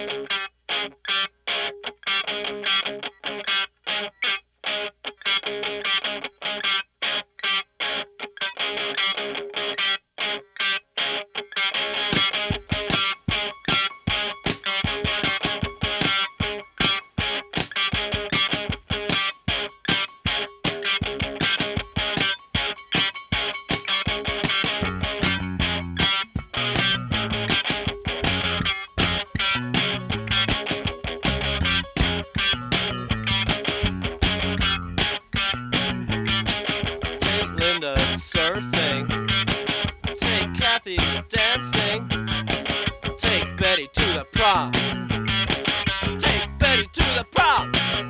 Linda surfing, take Kathy dancing, take Betty to the prom, take Betty to the prom.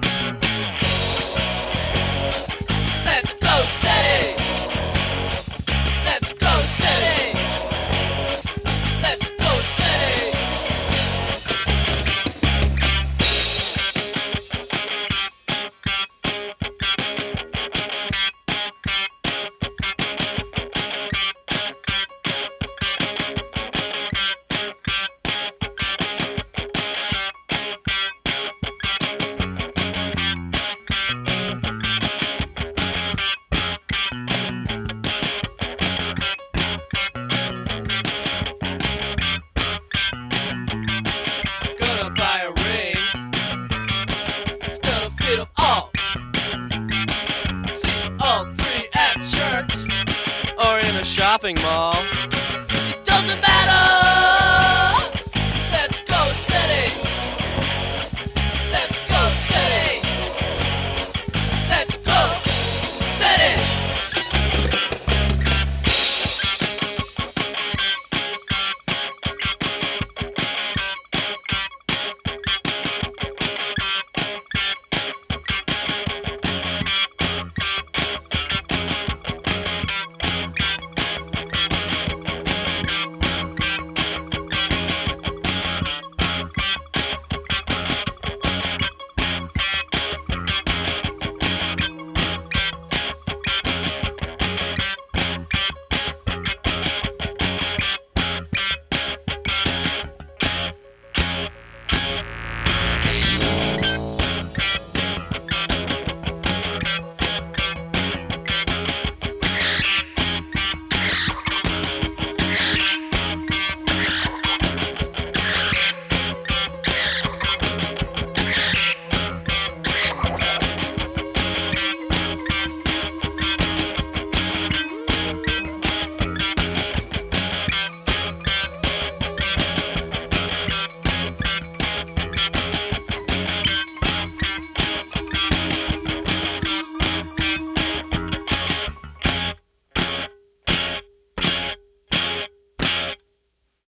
Let's go steady, let's go steady, let's go steady. All. See all three at church or in a shopping mall.